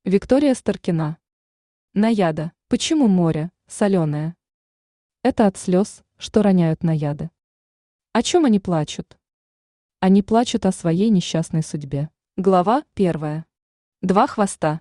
Виктория Старкина. Наяда. Почему море соленое? Это от слез, что роняют наяды. О чем они плачут? Они плачут о своей несчастной судьбе. Глава 1. Два хвоста.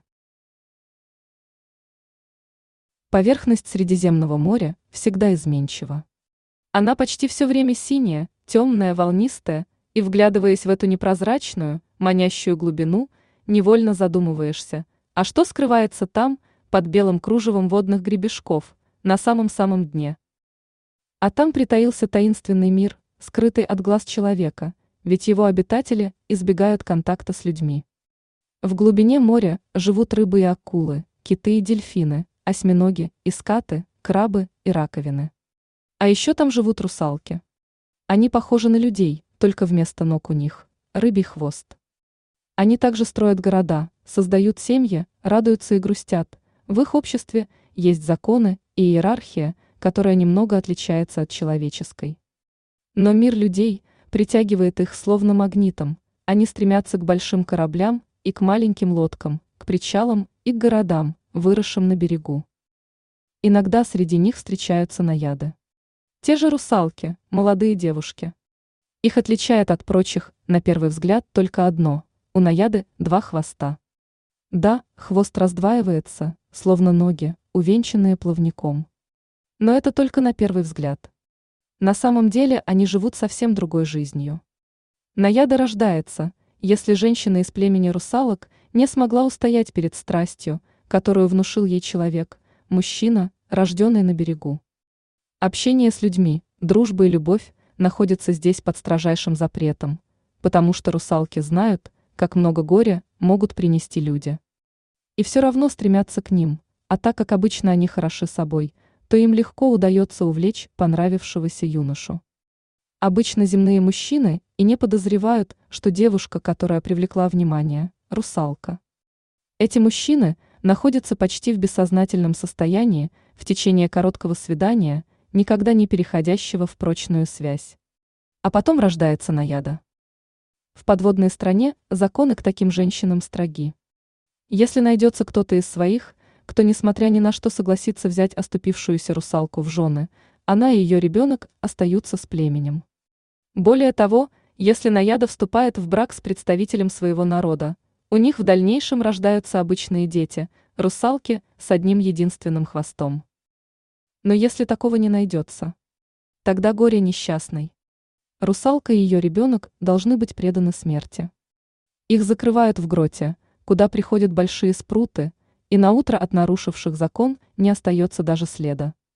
Поверхность Средиземного моря всегда изменчива. Она почти все время синяя, темная, волнистая, и, вглядываясь в эту непрозрачную, манящую глубину, невольно задумываешься, а что скрывается там, под белым кружевом водных гребешков, на самом-самом дне. А там притаился таинственный мир, скрытый от глаз человека, ведь его обитатели избегают контакта с людьми. В глубине моря живут рыбы и акулы, киты и дельфины, осьминоги и скаты, крабы и раковины. А еще там живут русалки. Они похожи на людей, только вместо ног у них рыбий хвост. Они также строят города, создают семьи, радуются и грустят. В их обществе есть законы и иерархия, которая немного отличается от человеческой. Но мир людей притягивает их словно магнитом. Они стремятся к большим кораблям и к маленьким лодкам, к причалам и к городам, выросшим на берегу. Иногда среди них встречаются наяды. Те же русалки, молодые девушки. Их отличает от прочих, на первый взгляд, только одно – у наяды два хвоста. Да, хвост раздваивается, словно ноги, увенчанные плавником. Но это только на первый взгляд. На самом деле они живут совсем другой жизнью. Наяда рождается, если женщина из племени русалок не смогла устоять перед страстью, которую внушил ей человек, мужчина, рожденный на берегу. Общение с людьми, дружба и любовь находятся здесь под строжайшим запретом, потому что русалки знают, как много горя могут принести люди. И все равно стремятся к ним, а так как обычно они хороши собой, то им легко удается увлечь понравившегося юношу. Обычно земные мужчины и не подозревают, что девушка, которая привлекла внимание, русалка. Эти мужчины находятся почти в бессознательном состоянии в течение короткого свидания, никогда не переходящего в прочную связь. А потом рождается наяда. В подводной стране законы к таким женщинам строги. Если найдется кто-то из своих, кто, несмотря ни на что, согласится взять оступившуюся русалку в жены, она и ее ребенок остаются с племенем. Более того, если наяда вступает в брак с представителем своего народа, у них в дальнейшем рождаются обычные дети, русалки с одним единственным хвостом. Но если такого не найдется, тогда горе несчастной. Русалка и ее ребенок должны быть преданы смерти. Их закрывают в гроте, куда приходят большие спруты, и наутро от нарушивших закон не остается даже следа.